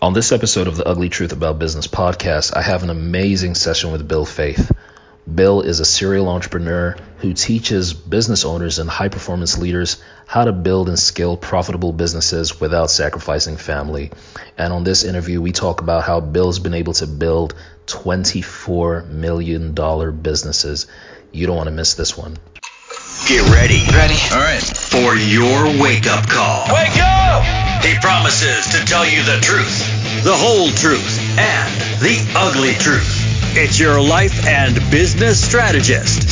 On this episode of the Ugly Truth About Business podcast, I have an amazing session with Bill Faith. Bill is a serial entrepreneur who teaches business owners and high-performance leaders how to build and scale profitable businesses without sacrificing family. And on this interview, we talk about how Bill's been able to build $24 million businesses. You don't want to miss this one. Get ready. Ready? All right. For your wake-up call. Wake up! He promises to tell you the truth, the whole truth, and the ugly truth. It's your life and business strategist,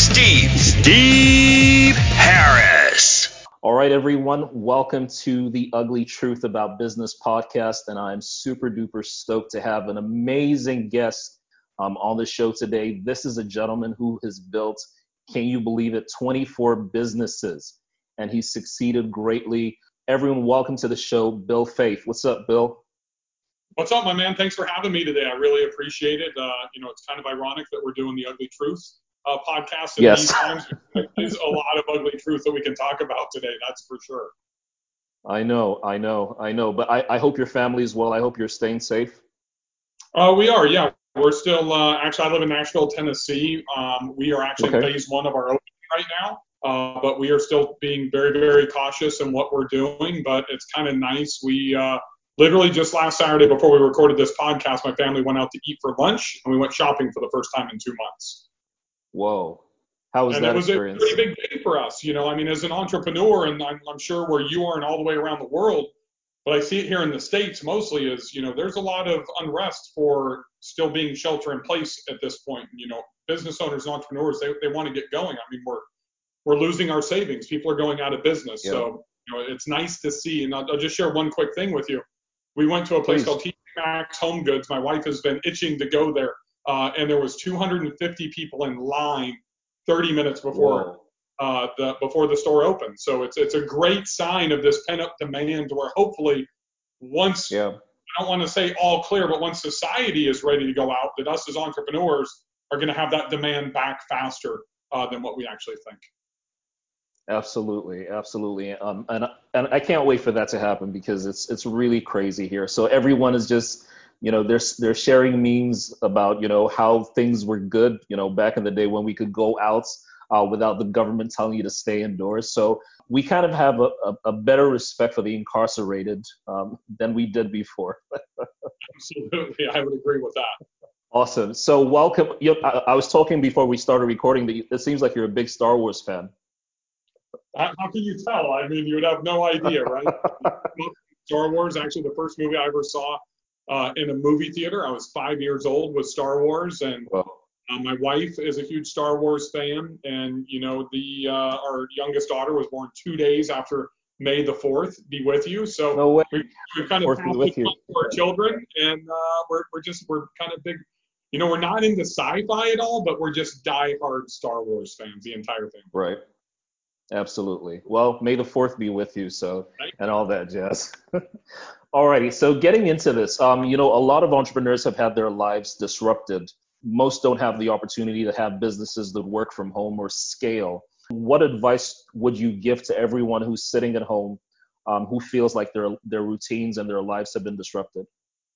Steve Harris. All right, everyone. Welcome to the Ugly Truth About Business podcast. And I'm super duper stoked to have an amazing guest on the show today. This is a gentleman who has built, can you believe it, 24 businesses, and he's succeeded greatly. Everyone, welcome to the show, Bill Faith. What's up, Bill? What's up, my man? Thanks for having me today. I really appreciate it. It's kind of ironic that we're doing the Ugly Truth podcast. And yes. These times, there's a lot of ugly truth that we can talk about today. That's for sure. I know. But I hope your family is well. I hope you're staying safe. We are, yeah. We're still, actually, I live in Nashville, Tennessee. We are actually in phase one of our opening right now. But we are still being very, very cautious in what we're doing. But it's kind of nice. We literally just last Saturday before we recorded this podcast, my family went out to eat for lunch, and we went shopping for the first time in 2 months. Whoa. How was that experience? It was a pretty big day for us. As an entrepreneur, and I'm sure where you are and all the way around the world, but I see it here in the States mostly is, there's a lot of unrest for still being shelter in place at this point. Business owners and entrepreneurs, they want to get going. We're losing our savings. People are going out of business. Yeah. So, it's nice to see. And I'll just share one quick thing with you. We went to a place called TJ Maxx Home Goods. My wife has been itching to go there. And there was 250 people in line 30 minutes before the store opened. So it's a great sign of this pent-up demand where hopefully once, I don't want to say all clear, but once society is ready to go out, that us as entrepreneurs are going to have that demand back faster than what we actually think. Absolutely. And I can't wait for that to happen because it's really crazy here. So everyone is just, they're sharing memes about, how things were good, back in the day when we could go out without the government telling you to stay indoors. So we kind of have a better respect for the incarcerated than we did before. Absolutely. I would agree with that. Awesome. So welcome. I was talking before we started recording that it seems like you're a big Star Wars fan. How can you tell? You would have no idea, right? Star Wars, actually the first movie I ever saw in a movie theater, I was 5 years old, was Star Wars. And my wife is a huge Star Wars fan. And, our youngest daughter was born 2 days after May the 4th be with you. So no way. we kind of passed it to our children. And we're kind of big, we're not into sci-fi at all, but we're just diehard Star Wars fans, the entire thing. Right. Absolutely. Well, may the 4th be with you, and all that jazz. Alrighty, so getting into this, a lot of entrepreneurs have had their lives disrupted. Most don't have the opportunity to have businesses that work from home or scale. What advice would you give to everyone who's sitting at home, who feels like their routines and their lives have been disrupted?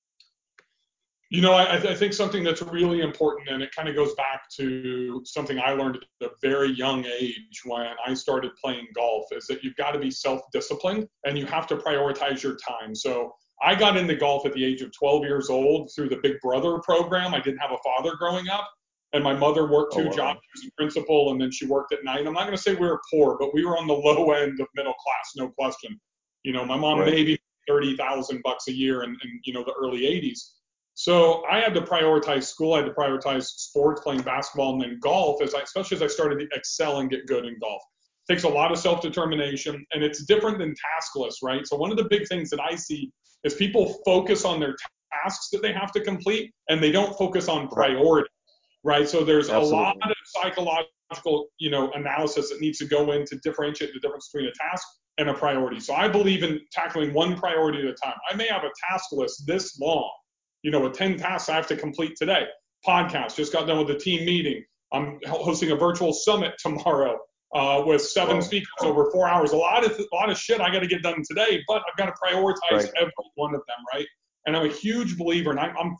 I think something that's really important, and it kind of goes back to something I learned at a very young age when I started playing golf, is that you've got to be self-disciplined and you have to prioritize your time. So I got into golf at the age of 12 years old through the Big Brother program. I didn't have a father growing up, and my mother worked two jobs. She was a principal, and then she worked at night. I'm not going to say we were poor, but we were on the low end of middle class, no question. My mom maybe $30,000 a year in the early 80s. So I had to prioritize school. I had to prioritize sports, playing basketball, and then golf, especially as I started to excel and get good in golf. It takes a lot of self-determination, and it's different than taskless, right? So one of the big things that I see is people focus on their tasks that they have to complete, and they don't focus on priority, right? So there's a lot of psychological, analysis that needs to go in to differentiate the difference between a task and a priority. So I believe in tackling one priority at a time. I may have a task list this long, with 10 tasks I have to complete today. Podcast, just got done with a team meeting. I'm hosting a virtual summit tomorrow with 7 speakers over 4 hours. A lot of shit I got to get done today, but I've got to prioritize every one of them, right? And I'm a huge believer, and I'm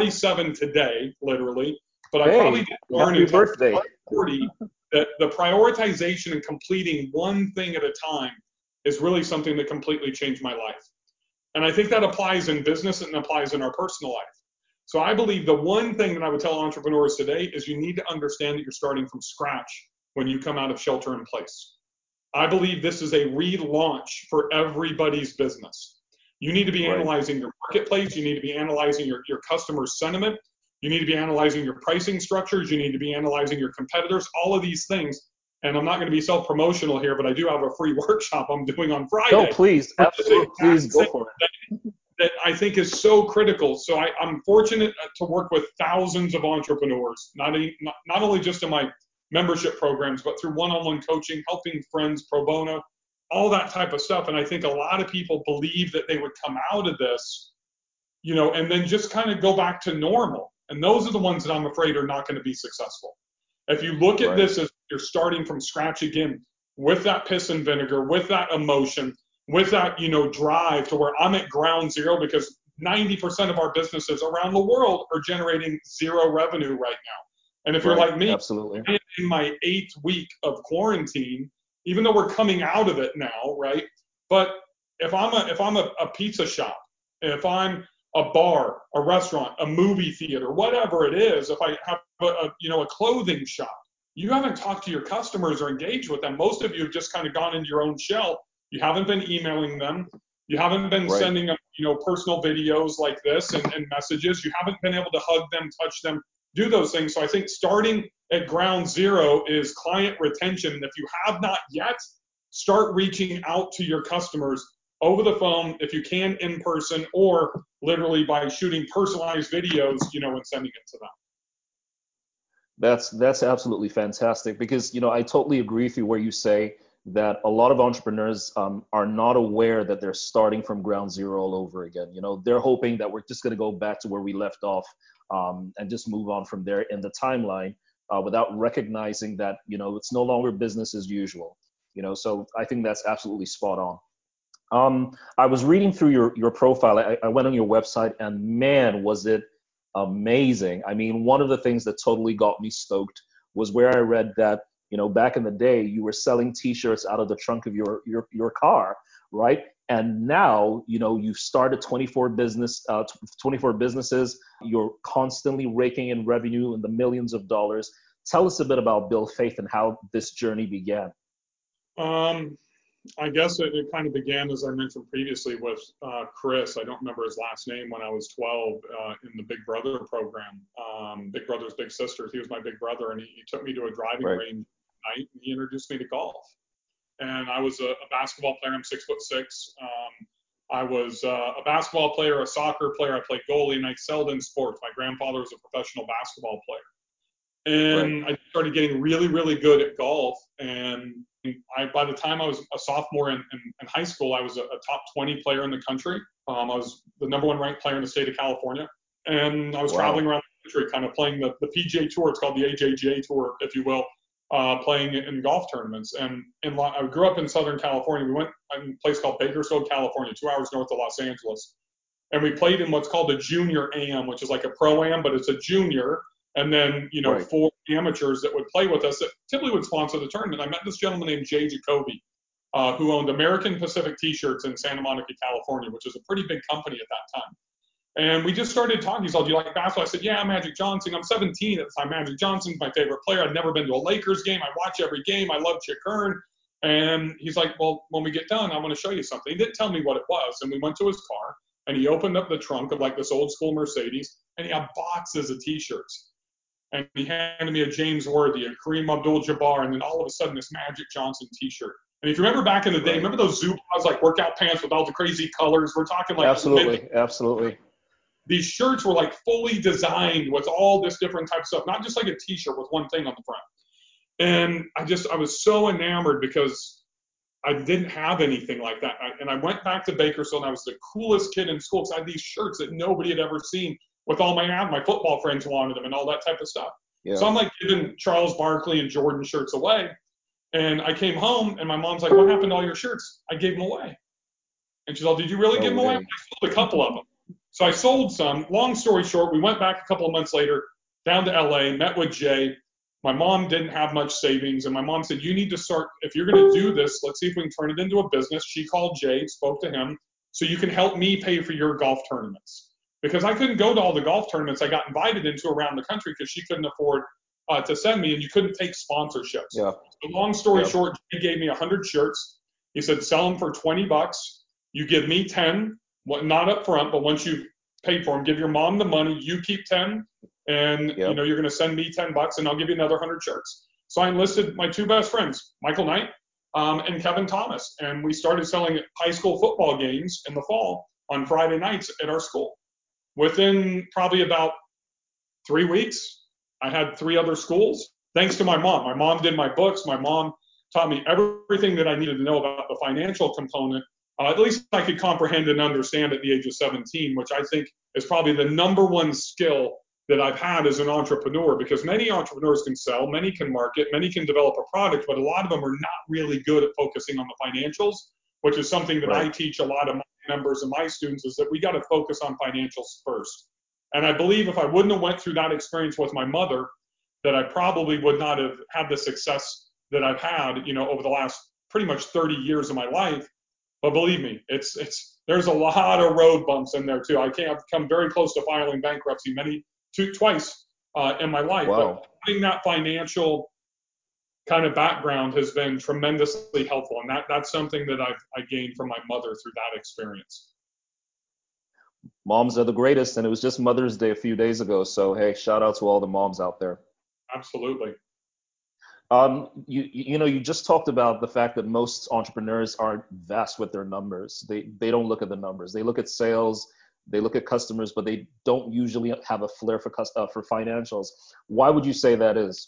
47 today, literally, but I Hey, probably didn't learn happy until birthday. 40 that the prioritization and completing one thing at a time is really something that completely changed my life. And I think that applies in business and applies in our personal life. So I believe the one thing that I would tell entrepreneurs today is you need to understand that you're starting from scratch when you come out of shelter in place. I believe this is a relaunch for everybody's business. You need to be analyzing your marketplace. You need to be analyzing your customer sentiment. You need to be analyzing your pricing structures. You need to be analyzing your competitors, all of these things. And I'm not going to be self-promotional here, but I do have a free workshop I'm doing on Friday. No, please, absolutely, please go for it. That I think is so critical. So I'm fortunate to work with thousands of entrepreneurs, not only just in my membership programs, but through one-on-one coaching, helping friends pro bono, all that type of stuff. And I think a lot of people believe that they would come out of this, and then just kind of go back to normal. And those are the ones that I'm afraid are not going to be successful. If you look at this as you're starting from scratch again, with that piss and vinegar, with that emotion, with that, drive to where I'm at ground zero, because 90% of our businesses around the world are generating zero revenue right now. And if you're like me, absolutely, I'm in my 8th week of quarantine, even though we're coming out of it now, right? But if I'm a pizza shop, if I'm a bar, a restaurant, a movie theater, whatever it is, if I have a clothing shop, you haven't talked to your customers or engaged with them. Most of you have just kind of gone into your own shell. You haven't been emailing them. You haven't been sending them, personal videos like this and messages. You haven't been able to hug them, touch them, do those things. So I think starting at ground zero is client retention. And if you have not yet, start reaching out to your customers over the phone, if you can, in person, or literally by shooting personalized videos, and sending it to them. That's absolutely fantastic, because I totally agree with you where you say that a lot of entrepreneurs are not aware that they're starting from ground zero all over again. They're hoping that we're just going to go back to where we left off and just move on from there in the timeline without recognizing that it's no longer business as usual. So I think that's absolutely spot on. I was reading through your profile. I went on your website, and man, was it amazing. I mean, one of the things that totally got me stoked was where I read that back in the day, you were selling T-shirts out of the trunk of your car, right? And now, you've started 24 businesses. You're constantly raking in revenue in the millions of dollars. Tell us a bit about Build Faith and how this journey began. I guess it kind of began, as I mentioned previously, with Chris. I don't remember his last name. When I was 12 in the Big Brother program, Big Brothers Big Sisters. He was my big brother, and he took me to a driving range night, and he introduced me to golf. And I was a basketball player. I'm 6'6". I was a basketball player, a soccer player. I played goalie, and I excelled in sports. My grandfather was a professional basketball player. And I started getting really, really good at golf. And by the time I was a sophomore in high school, I was a top 20 player in the country. I was the number 1 ranked player in the state of California. And I was traveling around the country, kind of playing the PGA Tour. It's called the AJGA Tour, if you will, playing in golf tournaments. And I grew up in Southern California. We went to a place called Bakersfield, California, 2 hours north of Los Angeles. And we played in what's called a junior AM, which is like a pro-am, but it's a junior. And then, 4 amateurs that would play with us that typically would sponsor the tournament. I met this gentleman named Jay Jacoby, who owned American Pacific T-shirts in Santa Monica, California, which was a pretty big company at that time. And we just started talking. He's like, do you like basketball? I said, yeah, Magic Johnson. I'm 17 at the time. Magic Johnson's my favorite player. I'd never been to a Lakers game. I watch every game. I love Chick Hearn. And he's like, well, when we get done, I want to show you something. He didn't tell me what it was. And we went to his car, and he opened up the trunk of like this old school Mercedes, and he had boxes of T-shirts. And he handed me a James Worthy, a Kareem Abdul-Jabbar, and then all of a sudden this Magic Johnson T-shirt. And if you remember back in the day, remember those Zubaz like workout pants with all the crazy colors? We're talking like absolutely. These shirts were like fully designed with all this different type of stuff, not just like a T-shirt with one thing on the front. And I was so enamored because I didn't have anything like that. And I went back to Bakersfield, and I was the coolest kid in school because I had these shirts that nobody had ever seen. With all my football friends wanted them and all that type of stuff. Yeah. So I'm like giving Charles Barkley and Jordan shirts away. And I came home, and my mom's like, what happened to all your shirts? I gave them away. And she's like, did you really give them away? I sold a couple of them. So I sold some. Long story short, we went back a couple of months later down to LA, met with Jay. My mom didn't have much savings, and my mom said, you need to start, if you're going to do this, let's see if we can turn it into a business. She called Jay, spoke to him, so you can help me pay for your golf tournaments. Because I couldn't go to all the golf tournaments I got invited into around the country because she couldn't afford to send me, and you couldn't take sponsorships. Yeah. So long story short, Jay gave me 100 shirts. He said, sell them for $20. You give me 10, not up front, but once you've paid for them, give your mom the money, you keep 10, and you're going to send me $10 and I'll give you another 100 shirts. So I enlisted my two best friends, Michael Knight and Kevin Thomas, and we started selling high school football games in the fall on Friday nights at our school. Within probably about 3 weeks, I had 3 other schools, thanks to my mom. My mom did my books. My mom taught me everything that I needed to know about the financial component. At least I could comprehend and understand at the age of 17, which I think is probably the number one skill that I've had as an entrepreneur, because many entrepreneurs can sell, many can market, many can develop a product, but a lot of them are not really good at focusing on the financials, which is something that I teach a lot of my members and my students, is that we got to focus on financials first. And I believe if I wouldn't have went through that experience with my mother, that I probably would not have had the success that I've had, over the last pretty much 30 years of my life. But believe me, there's a lot of road bumps in there too. I've come very close to filing bankruptcy twice in my life. Wow. But having that financial kind of background has been tremendously helpful, and that's something that I gained from my mother through that experience. Moms are the greatest, and it was just Mother's Day a few days ago. So hey, shout out to all the moms out there. Absolutely. You just talked about the fact that most entrepreneurs aren't vast with their numbers. They don't look at the numbers. They look at sales, they look at customers, but they don't usually have a flair for financials. Why would you say that is?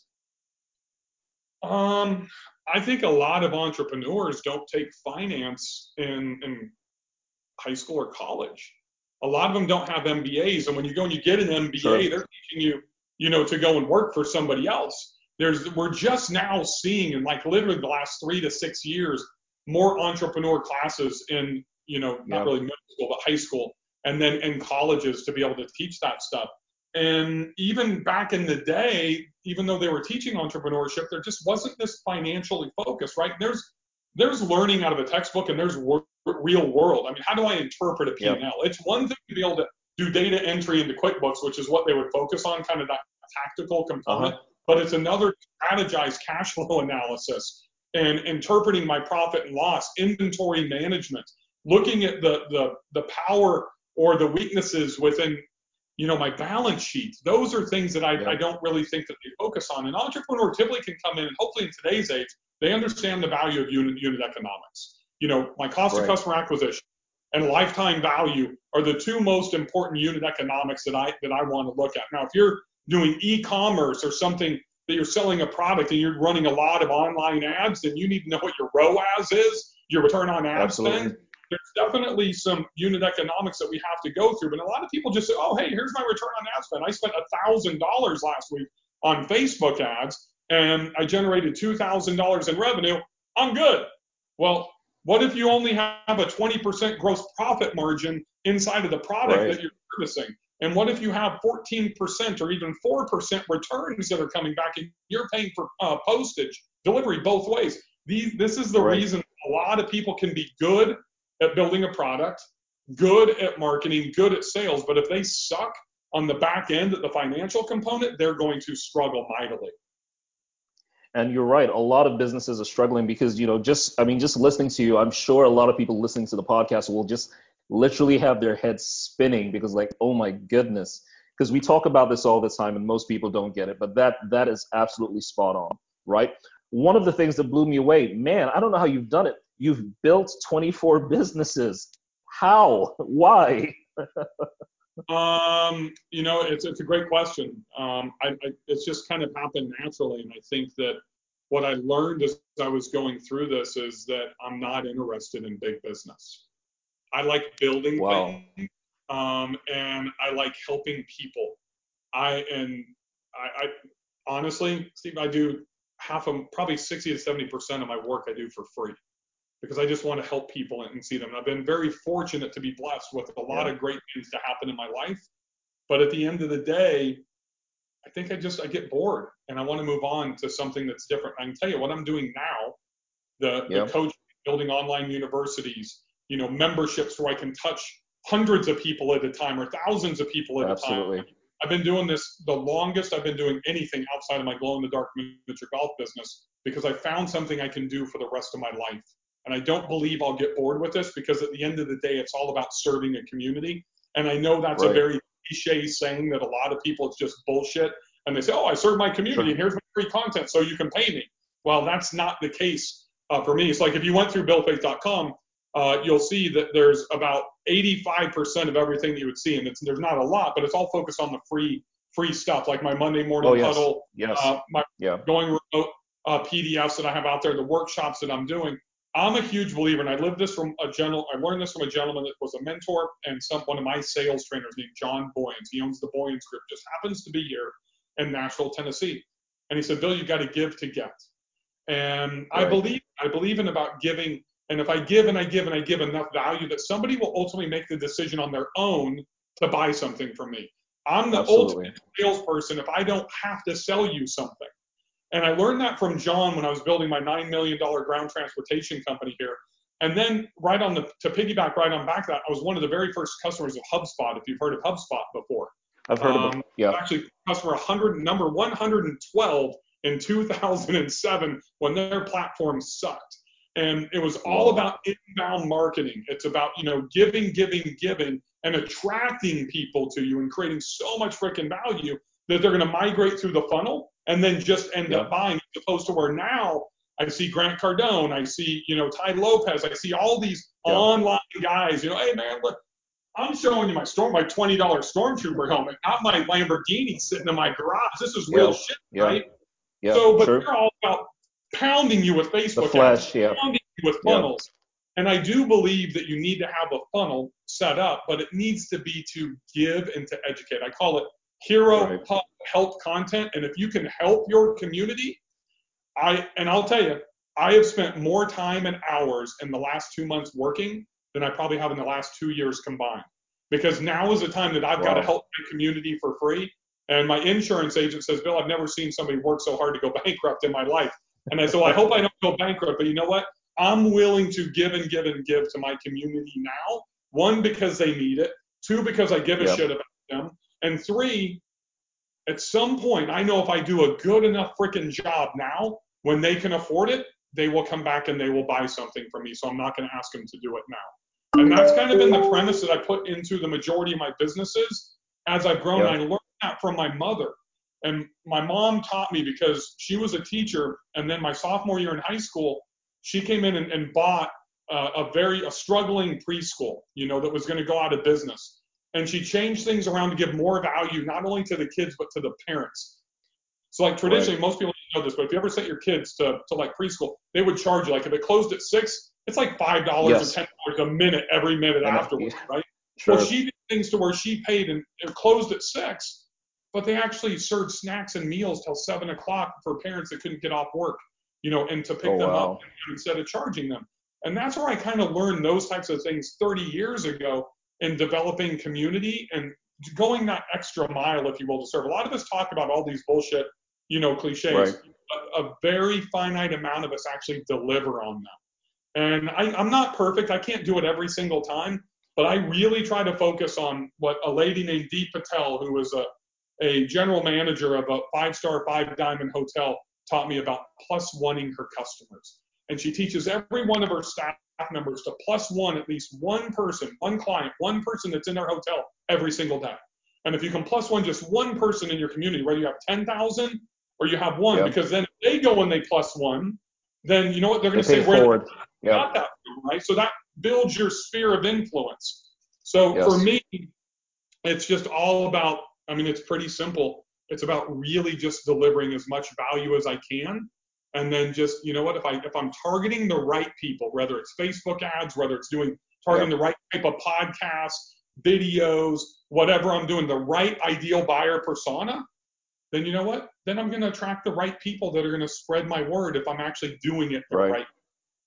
I think a lot of entrepreneurs don't take finance in high school or college. A lot of them don't have MBAs, and when you go and you get an MBA, they're teaching you, to go and work for somebody else. We're just now seeing, in like literally the last 3 to 6 years, more entrepreneur classes in, not really middle school, but high school, and then in colleges to be able to teach that stuff. And even back in the day, even though they were teaching entrepreneurship, there just wasn't this financially focused, right? There's learning out of a textbook, and there's real world. I mean, how do I interpret a P&L? It's one thing to be able to do data entry into QuickBooks, which is what they would focus on, kind of that tactical component. But it's another strategized cash flow analysis and interpreting my profit and loss, inventory management, looking at the power or the weaknesses within, my balance sheet. Those are things that I don't really think that they focus on. An entrepreneur typically can come in, and hopefully in today's age, they understand the value of unit economics. My cost of customer acquisition and lifetime value are the two most important unit economics that I want to look at. Now, if you're doing e-commerce or something that you're selling a product and you're running a lot of online ads, then you need to know what your ROAS is, your return on ad spend. There's definitely some unit economics that we have to go through. But a lot of people just say, oh, hey, here's my return on ad spend. I spent $1,000 last week on Facebook ads and I generated $2,000 in revenue. I'm good. Well, what if you only have a 20% gross profit margin inside of the product that you're servicing? And what if you have 14% or even 4% returns that are coming back and you're paying for postage, delivery both ways? This is the reason a lot of people can be good at building a product, good at marketing, good at sales, but if they suck on the back end at the financial component, they're going to struggle mightily. And you're right. A lot of businesses are struggling because, just listening to you, I'm sure a lot of people listening to the podcast will just literally have their heads spinning because like, oh my goodness, because we talk about this all the time and most people don't get it, but that is absolutely spot on, right? One of the things that blew me away, man, I don't know how you've done it. You've built 24 businesses. How? Why? It's a great question. It's just kind of happened naturally. And I think that what I learned as I was going through this is that I'm not interested in big business. I like building things, and I like helping people. I honestly, Steve, I do probably 60 to 70% of my work I do for free because I just want to help people and see them. And I've been very fortunate to be blessed with a lot of great things to happen in my life. But at the end of the day, I think I get bored and I want to move on to something that's different. I can tell you what I'm doing now, the coach, building online universities, memberships where I can touch hundreds of people at a time or thousands of people at a time. I've been doing this the longest I've been doing anything outside of my glow-in-the-dark miniature golf business, because I found something I can do for the rest of my life. And I don't believe I'll get bored with this, because at the end of the day, it's all about serving a community. And I know that's a very cliche saying that a lot of people, it's just bullshit. And they say, oh, I serve my community and here's my free content so you can pay me. Well, that's not the case for me. It's like if you went through billfaith.com, you'll see that there's about 85% of everything that you would see. And there's not a lot, but it's all focused on the free stuff, like my Monday morning huddle, my going remote PDFs that I have out there, the workshops that I'm doing. I'm a huge believer, and I learned this from a gentleman that was a mentor and one of my sales trainers named John Boyens. He owns the Boyens Group, just happens to be here in Nashville, Tennessee. And he said, Bill, you got to give to get. And I believe in about giving. And if I give and I give and I give enough value, that somebody will ultimately make the decision on their own to buy something from me. I'm the ultimate salesperson if I don't have to sell you something. And I learned that from John when I was building my $9 million ground transportation company here. And then to piggyback right on back to that, I was one of the very first customers of HubSpot, if you've heard of HubSpot before. I've heard of it, yeah. Actually, customer number 112 in 2007 when their platform sucked. And it was all about inbound marketing. It's about, giving, and attracting people to you and creating so much freaking value that they're going to migrate through the funnel and then just end up buying, as opposed to where now I see Grant Cardone, I see, Ty Lopez, I see all these online guys, hey man, look, I'm showing you my $20 Stormtrooper helmet, not my Lamborghini sitting in my garage. This is real shit, right? Yeah, but they're all about pounding you with Facebook ads, pounding you with funnels. And I do believe that you need to have a funnel set up, but it needs to be to give and to educate. I call it hero help content. And if you can help your community, I'll tell you, I have spent more time and hours in the last 2 months working than I probably have in the last 2 years combined. Because now is the time that I've got to help my community for free. And my insurance agent says, Bill, I've never seen somebody work so hard to go bankrupt in my life. And I said, well, I hope I don't go bankrupt, but you know what? I'm willing to give and give and give to my community now. 1, because they need it. 2, because I give a shit about them. And 3, at some point, I know if I do a good enough freaking job now, when they can afford it, they will come back and they will buy something from me. So I'm not going to ask them to do it now. And that's kind of been the premise that I put into the majority of my businesses as I've grown. I learned that from my mother. And my mom taught me, because she was a teacher. And then my sophomore year in high school, she came in and bought a struggling preschool, that was going to go out of business. And she changed things around to give more value, not only to the kids, but to the parents. So like traditionally, most people don't know this, but if you ever sent your kids to like preschool, they would charge you. Like if it closed at 6, it's like $5 or $10 a minute every minute afterwards, right? Sure. Well, she did things to where she paid and it closed at 6, but they actually served snacks and meals till 7 o'clock for parents that couldn't get off work, and to pick them up instead of charging them. And that's where I kind of learned those types of things 30 years ago in developing community and going that extra mile, if you will, to serve. A lot of us talk about all these bullshit, cliches, but a very finite amount of us actually deliver on them. And I'm not perfect. I can't do it every single time, but I really try to focus on what a lady named Dee Patel, who was a general manager of a 5-star 5-diamond hotel, taught me about +1ing her customers. And she teaches every one of her staff members to +1 at least one person, one client, one person that's in their hotel every single day. And if you can +1 just one person in your community, whether you have 10,000 or you have one, because then if they go and they +1, then you know what they're going to say, where they got that from, right? So that builds your sphere of influence. So for me, it's just all about, it's pretty simple. It's about really just delivering as much value as I can. And then just, if I'm targeting the right people, whether it's Facebook ads, whether it's targeting the right type of podcasts, videos, whatever I'm doing, the right ideal buyer persona, then you know what? Then I'm going to attract the right people that are going to spread my word if I'm actually doing it right.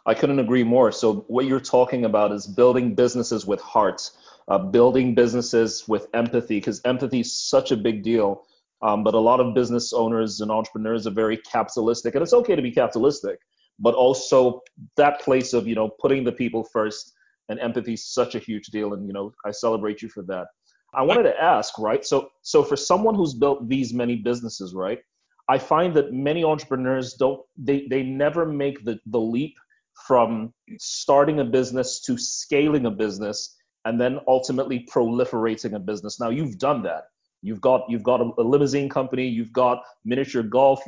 I couldn't agree more. So what you're talking about is building businesses with heart, building businesses with empathy, because empathy is such a big deal. But a lot of business owners and entrepreneurs are very capitalistic, and it's okay to be capitalistic, but also that place of, putting the people first, and empathy is such a huge deal. And, I celebrate you for that. I wanted to ask, right? So for someone who's built these many businesses, right? I find that many entrepreneurs they never make the leap from starting a business to scaling a business and then ultimately proliferating a business. Now you've done that. You've got a limousine company, you've got miniature golf,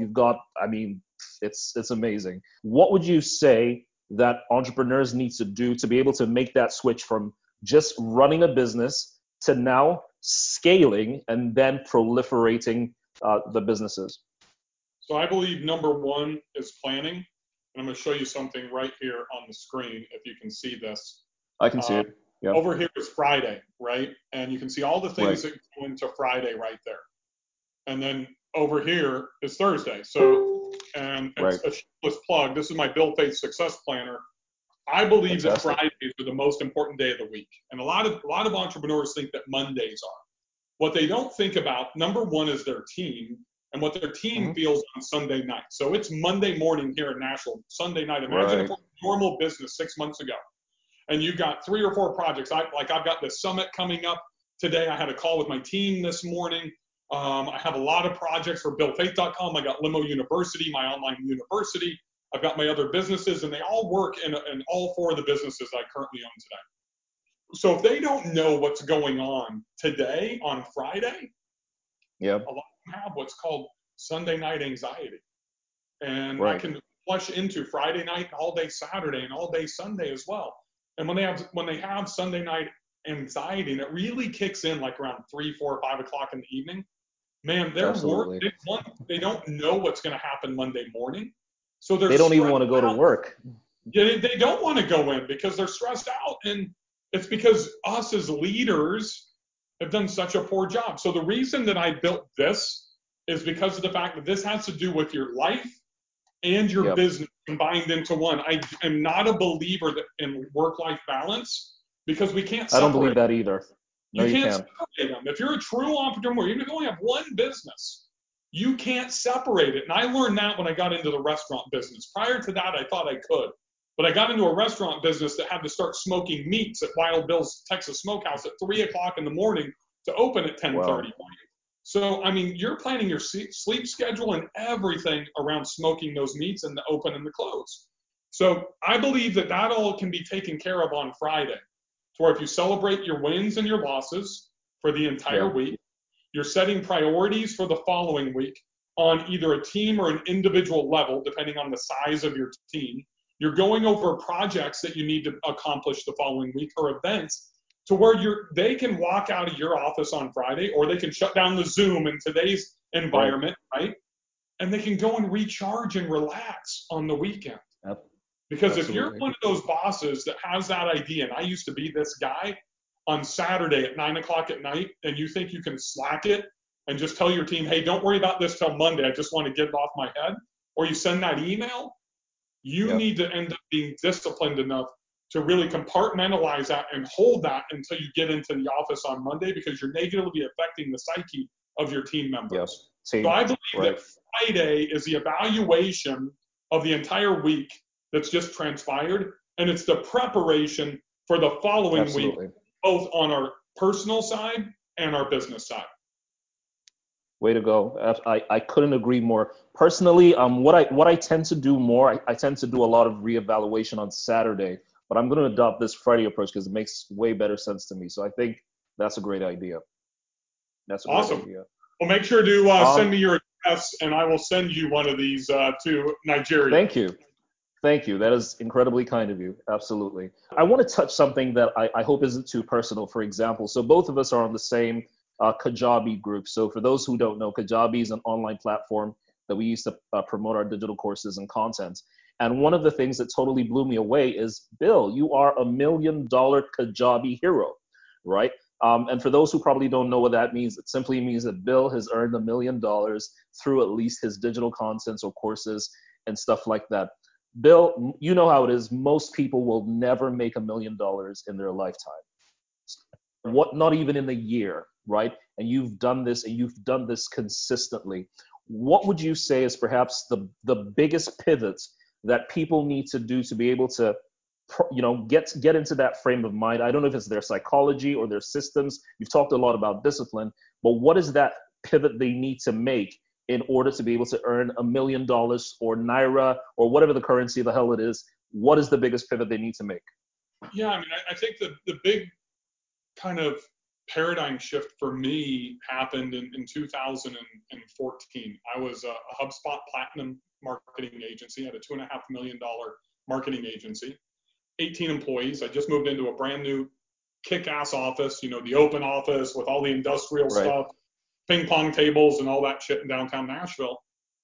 it's amazing. What would you say that entrepreneurs need to do to be able to make that switch from just running a business to now scaling and then proliferating the businesses? So I believe number one is planning. And I'm going to show you something right here on the screen if you can see this. I can see it. Yeah. Over here is Friday, right? And you can see all the things Right. that go into Friday right there. And then over here is Thursday. So, and Right. it's a shameless plug. This is my Bill Faith Success Planner. I believe Fantastic. that Fridays are the most important day of the week. And a lot of entrepreneurs think that Mondays are. What they don't think about, number one, is their team and what their team feels on Sunday night. So it's Monday morning here in Nashville, Sunday night. Imagine Right. if we're normal business 6 months ago and you've got 3 or 4 projects. I've got the summit coming up today. I had a call with my team this morning. I have a lot of projects for BillFaith.com. I got Limo University, my online university. I've got my other businesses, and they all work in all 4 of the businesses I currently own today. So if they don't know what's going on today on Friday, Yep. a lot of them have what's called Sunday night anxiety. And Right. I can flush into Friday night, all day Saturday, and all day Sunday as well. And when they have Sunday night anxiety, and it really kicks in like around 3, 4, 5 o'clock in the evening, man, Absolutely. they don't know what's going to happen Monday morning. So They don't even want to go to work. Yeah, they don't want to go in because they're stressed out. And it's because us as leaders have done such a poor job. So the reason that I built this is because of the fact that this has to do with your life and your Yep. business combined into one. I am not a believer in work-life balance because we can't I separate. don't believe that either. No, you can't can't. separate them. If you're a true entrepreneur, even if you only have one business, you can't separate it. And I learned that when I got into the restaurant business. Prior to that, I thought I could. But I got into a restaurant business that had to start smoking meats at Wild Bill's Texas Smokehouse at 3 o'clock in the morning to open at 10:30. Wow. So, I mean, you're planning your sleep schedule and everything around smoking those meats and the open and the close. So I believe that all can be taken care of on Friday. To where if you celebrate your wins and your losses for the entire Yeah. week, you're setting priorities for the following week on either a team or an individual level, depending on the size of your team. You're going over projects that you need to accomplish the following week or events to where they can walk out of your office on Friday, or they can shut down the Zoom in today's environment, right? And they can go and recharge and relax on the weekend. Yep. Because if Absolutely. you're one of those bosses that has that idea, and I used to be this guy on Saturday at 9 o'clock at night, and you think you can slack it and just tell your team, hey, don't worry about this till Monday, I just want to get it off my head, or you send that email, you Yep. need to end up being disciplined enough to really compartmentalize that and hold that until you get into the office on Monday, because you're negatively affecting the psyche of your team members. Yep. Team. So I believe Right. that Friday is the evaluation of the entire week that's just transpired, and it's the preparation for the following Absolutely. week, both on our personal side and our business side. Way to go. I couldn't agree more. Personally, what I tend to do more, I tend to do a lot of reevaluation on Saturday, but I'm going to adopt this Friday approach because it makes way better sense to me. So I think that's a great idea. That's a great Awesome. idea. Well, make sure to send me your address, and I will send you one of these to Nigeria. Thank you. Thank you. That is incredibly kind of you. Absolutely. I want to touch something that I hope isn't too personal. For example, so both of us are on the same Kajabi group. So for those who don't know, Kajabi is an online platform that we use to promote our digital courses and content. And one of the things that totally blew me away is, Bill, you are $1 million Kajabi hero, right? And for those who probably don't know what that means, it simply means that Bill has earned $1 million through at least his digital contents or courses and stuff like that. Bill, you know how it is. Most people will never make $1 million in their lifetime. What, not even in a year, right? And you've done this, and you've done this consistently. What would you say is perhaps the biggest pivot that people need to do to be able to, get into that frame of mind? I don't know if it's their psychology or their systems. You've talked a lot about discipline, but what is that pivot they need to make in order to be able to earn $1 million or Naira or whatever the currency the hell it is? What is the biggest pivot they need to make? Yeah, I mean, I think the big kind of paradigm shift for me happened in 2014. I was a HubSpot Platinum marketing agency, had a $2.5 million marketing agency, 18 employees. I just moved into a brand new kick-ass office, the open office with all the industrial stuff, ping pong tables and all that shit in downtown Nashville.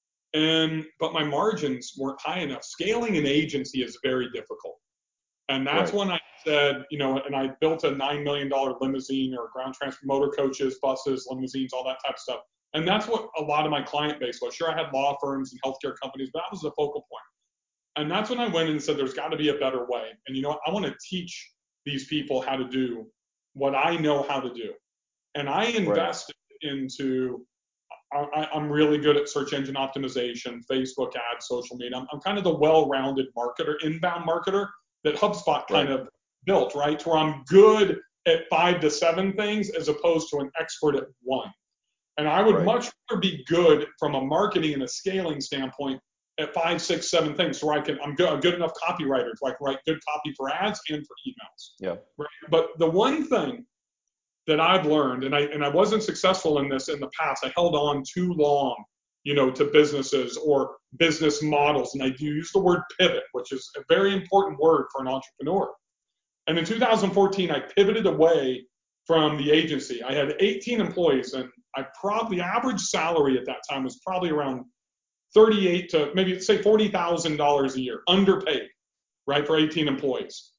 But my margins weren't high enough. Scaling an agency is very difficult. And that's when I said, and I built a $9 million limousine, or ground transport, motor coaches, buses, limousines, all that type of stuff. And that's what a lot of my client base was. Sure, I had law firms and healthcare companies, but that was the focal point. And that's when I went and said, there's got to be a better way. And I want to teach these people how to do what I know how to do. And I invested into, I'm really good at search engine optimization, Facebook ads, social media. I'm kind of the well-rounded marketer, inbound marketer that HubSpot kind of built, right? To where I'm good at 5 to 7 things as opposed to an expert at 1. And I would much rather be good from a marketing and a scaling standpoint at 5, 6, 7 things, so I'm good enough copywriter to write good copy for ads and for emails. Yeah. Right? But the one thing that I've learned, and I wasn't successful in this in the past, I held on too long, to businesses or business models. And I do use the word pivot, which is a very important word for an entrepreneur. And in 2014, I pivoted away from the agency. I had 18 employees, and the average salary at that time was probably around $38 to maybe say $40,000 a year, underpaid, right, for 18 employees.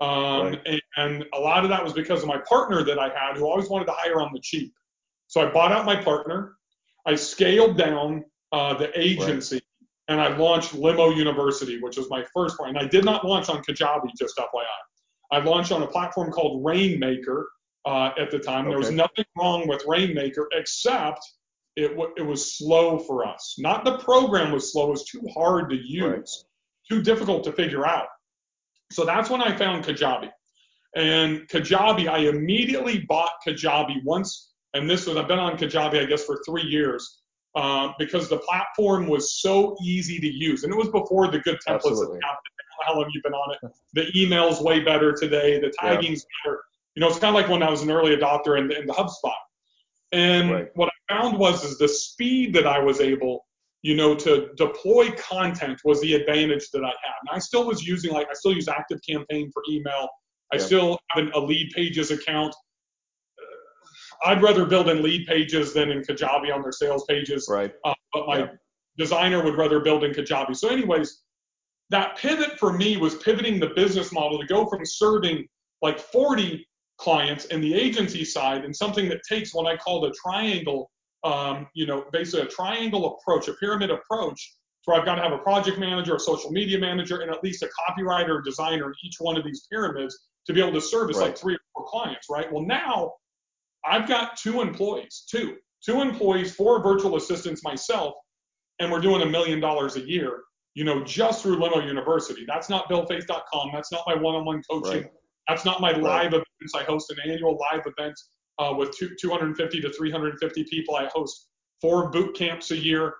And a lot of that was because of my partner that I had, who always wanted to hire on the cheap. So I bought out my partner. I scaled down the agency, and I launched Limo University, which was my first one. And I did not launch on Kajabi, just FYI. I launched on a platform called Rainmaker at the time. There was nothing wrong with Rainmaker, except it was slow for us. Not the program was slow, it was too hard to use, too difficult to figure out. So that's when I found Kajabi. And Kajabi, I immediately bought Kajabi once, and I've been on Kajabi, I guess, for 3 years, because the platform was so easy to use. And it was before the good templates. Absolutely. How long have you been on it? The email's way better today. The tagging's better. It's kind of like when I was an early adopter in the HubSpot. And what I found was the speed that I was able, to deploy content was the advantage that I had. And I still was using, I still use ActiveCampaign for email. I still have a Lead Pages account. I'd rather build in Lead Pages than in Kajabi on their sales pages. But my designer would rather build in Kajabi. So anyways, that pivot for me was pivoting the business model to go from serving 40 clients in the agency side, and something that takes what I call the triangle, basically a triangle approach, a pyramid approach, where I've got to have a project manager, a social media manager, and at least a copywriter or designer in each one of these pyramids to be able to service 3 or 4 clients, right? Well, now I've got 2 employees, 2 employees, 4 virtual assistants myself, and we're doing $1 million a year, just through Limo University. That's not BillFaith.com. That's not my one-on-one coaching. That's not my live events. I host an annual live event with 250 to 350 people. I host 4 boot camps a year.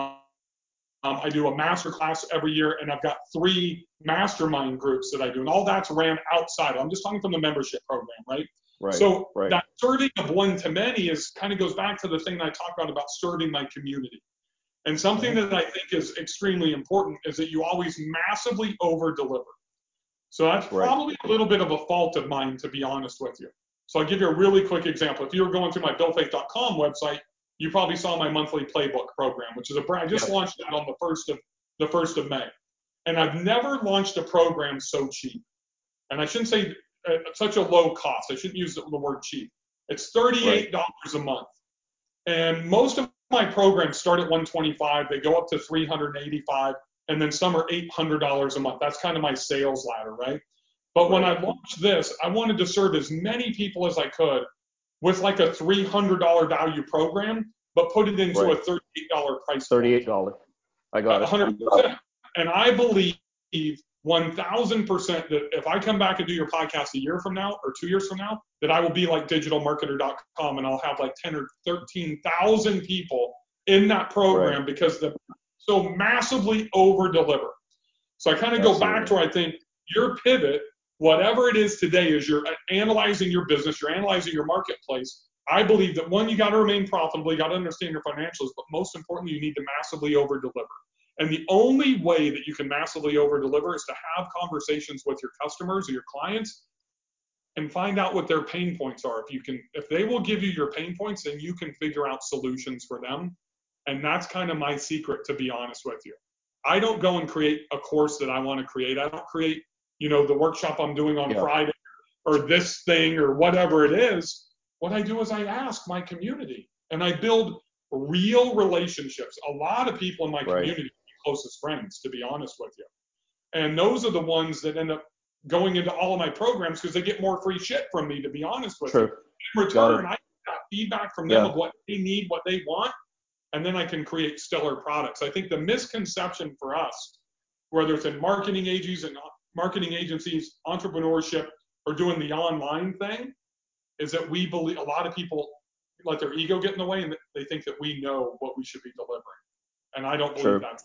I do a master class every year, and I've got 3 mastermind groups that I do, and all that's ran outside. I'm just talking from the membership program, right? So that serving of one to many kind of goes back to the thing that I talked about serving my community. And something that I think is extremely important is that you always massively over-deliver. So that's probably a little bit of a fault of mine, to be honest with you. So I'll give you a really quick example. If you were going through my BillFaith.com website, you probably saw my monthly playbook program, which is I just launched that on the 1st of May. And I've never launched a program so cheap. And I shouldn't say such a low cost. I shouldn't use the word cheap. It's $38 a month. And most of my programs start at $125. They go up to $385. and then some are $800 a month. That's kind of my sales ladder, right? But when I launched this, I wanted to serve as many people as I could with like a $300 value program, but put it into a $38 price point. $38. I got it. 100%. And I believe 1,000% that if I come back and do your podcast a year from now or 2 years from now, that I will be like digitalmarketer.com and I'll have like 10 or 13,000 people in that program because they're so massively over deliver. So I kind of go back to, I think, your pivot, whatever it is today, is you're analyzing your business, you're analyzing your marketplace. I believe that, one, you got to remain profitable, you got to understand your financials, but most importantly, you need to massively over deliver. And the only way that you can massively over deliver is to have conversations with your customers or your clients and find out what their pain points are. If they will give you your pain points, then you can figure out solutions for them. And that's kind of my secret, to be honest with you. I don't go and create a course that I want to create. I don't create, the workshop I'm doing on Friday or this thing or whatever it is. What I do is I ask my community and I build real relationships. A lot of people in my community are my closest friends, to be honest with you. And those are the ones that end up going into all of my programs because they get more free shit from me, to be honest with you. In return, I get feedback from them of what they need, what they want, and then I can create stellar products. I think the misconception for us, whether it's in marketing agencies, entrepreneurship, or doing the online thing, is that we believe a lot of people let their ego get in the way and they think that we know what we should be delivering. And I don't believe that's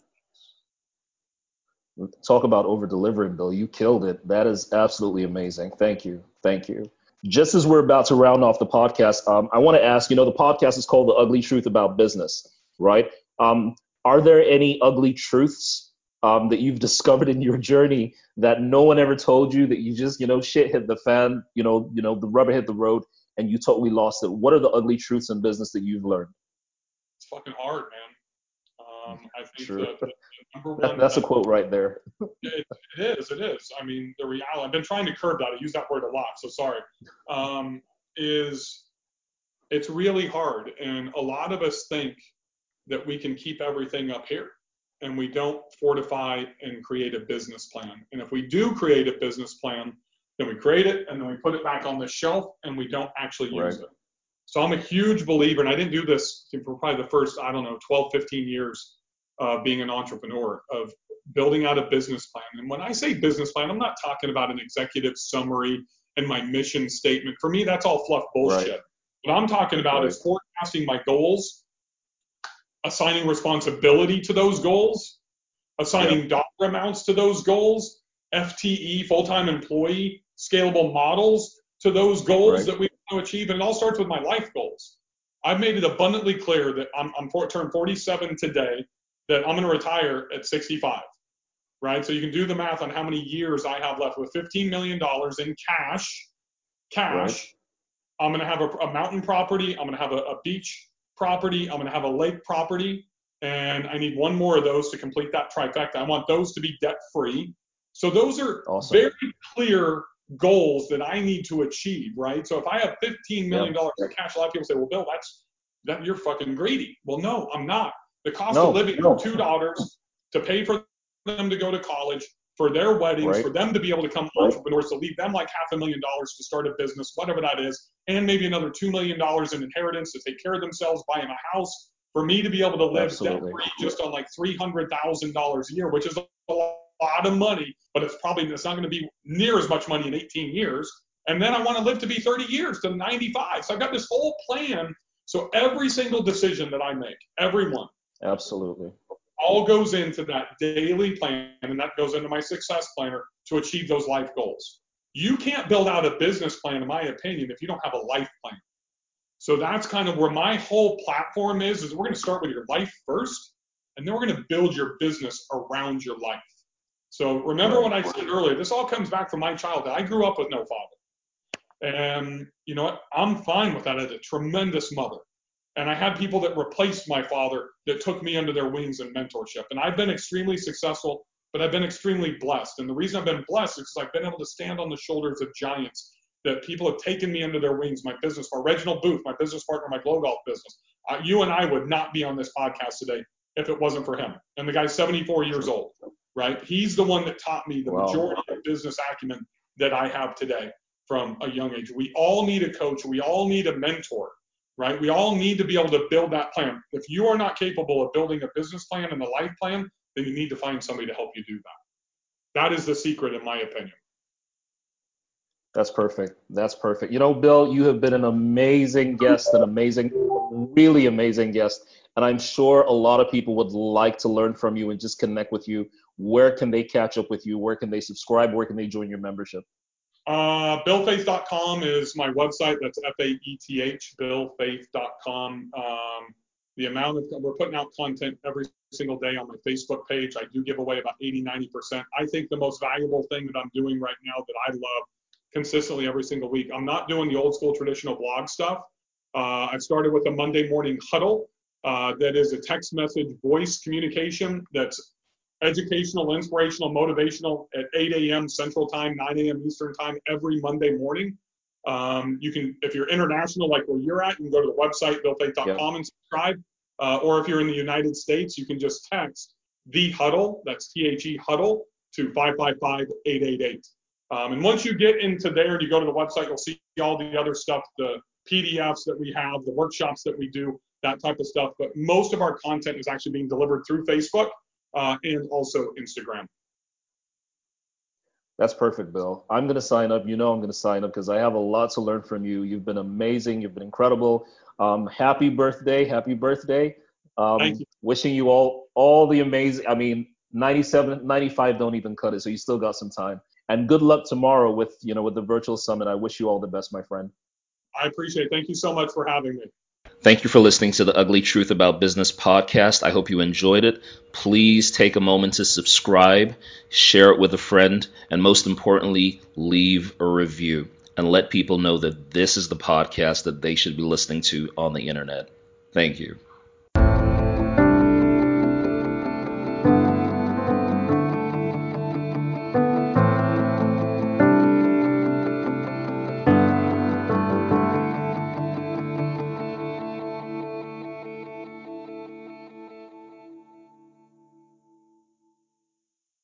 the case. Talk about over delivering, Bill. You killed it. That is absolutely amazing. Thank you. Just as we're about to round off the podcast, I want to ask, the podcast is called The Ugly Truth About Business, right? Are there any ugly truths that you've discovered in your journey that no one ever told you, that you just, shit hit the fan, the rubber hit the road and you totally lost it? What are the ugly truths in business that you've learned? It's fucking hard, man. I think the number one. That's a quote right there. It is. I mean, the reality, I've been trying to curb that. I use that word a lot, so sorry. Is it's really hard. And a lot of us think that we can keep everything up here. And we don't fortify and create a business plan. And if we do create a business plan, then we create it and then we put it back on the shelf and we don't actually use it. So I'm a huge believer, and I didn't do this for probably the first, 12, 15 years being an entrepreneur, of building out a business plan. And when I say business plan, I'm not talking about an executive summary and my mission statement. For me, that's all fluff bullshit. What I'm talking about is forecasting my goals, assigning responsibility to those goals, assigning dollar amounts to those goals, FTE, full-time employee, scalable models to those goals that we want to achieve. And it all starts with my life goals. I've made it abundantly clear that I'm turned 47 today, that I'm going to retire at 65, right? So you can do the math on how many years I have left. With $15 million in cash, I'm going to have a mountain property. I'm going to have a beach property. I'm going to have a lake property. And I need one more of those to complete that trifecta. I want those to be debt free. So those are very clear goals that I need to achieve, right? So if I have $15 million in cash, a lot of people say, well, Bill, you're fucking greedy. Well, no, I'm not. The cost of living for 2 daughters, to pay for them to go to college, for their weddings, for them to be able to become entrepreneurs, to leave them like $500,000 to start a business, whatever that is, and maybe another $2 million in inheritance to take care of themselves, buying a house, for me to be able to live debt-free just on like $300,000 a year, which is a lot of money, but it's not going to be near as much money in 18 years. And then I want to live to be 30 years, to 95. So I've got this whole plan. So every single decision that I make, every one, all goes into that daily plan, and that goes into my success planner to achieve those life goals. You can't build out a business plan, in my opinion, if you don't have a life plan. So that's kind of where my whole platform is we're going to start with your life first, and then we're going to build your business around your life. So remember what I said earlier, this all comes back from my childhood. I grew up with no father. And you know what? I'm fine with that. I had a tremendous mother. And I had people that replaced my father that took me under their wings in mentorship. And I've been extremely successful, but I've been extremely blessed. And the reason I've been blessed is because I've been able to stand on the shoulders of giants, that people have taken me under their wings. My business partner, Reginald Booth, my business partner, my Glow Golf business. You and I would not be on this podcast today if it wasn't for him. And the guy's 74 years old. right? He's the one that taught me the Wow. majority of business acumen that I have today from a young age. We all need a coach. We all need a mentor, right? We all need to be able to build that plan. If you are not capable of building a business plan and a life plan, then you need to find somebody to help you do that. That is the secret, in my opinion. That's perfect. That's perfect. You know, Bill, you have been an amazing guest, really amazing guest. And I'm sure a lot of people would like to learn from you and just connect with you. Where can they catch up with you? Where can they subscribe? Where can they join your membership? BillFaith.com is my website. That's FAETH, BillFaith.com. We're putting out content every single day on my Facebook page. I do give away about 80-90%. I think the most valuable thing that I'm doing right now that I love consistently every single week, I'm not doing the old school traditional blog stuff. I've started with a Monday morning huddle that is a text message voice communication that's educational, inspirational, motivational at 8 a.m. Central Time, 9 a.m. Eastern Time every Monday morning. You can, if you're international like where you're at, you can go to the website, BillFaith.com, and subscribe. Or if you're in the United States, you can just text the huddle, that's THE huddle, to 555-888. And once you get into there and you go to the website, you'll see all the other stuff, the PDFs that we have, the workshops that we do, that type of stuff. But most of our content is actually being delivered through Facebook and also Instagram. That's perfect, Bill. I'm going to sign up. You know I'm going to sign up because I have a lot to learn from you. You've been amazing. You've been incredible. Happy birthday. Happy birthday. Thank you. Wishing you all the amazing, 97, 95 don't even cut it, so you still got some time. And good luck tomorrow with the virtual summit. I wish you all the best, my friend. I appreciate it. Thank you so much for having me. Thank you for listening to the Ugly Truth About Business podcast. I hope you enjoyed it. Please take a moment to subscribe, share it with a friend, and most importantly, leave a review and let people know that this is the podcast that they should be listening to on the internet. Thank you.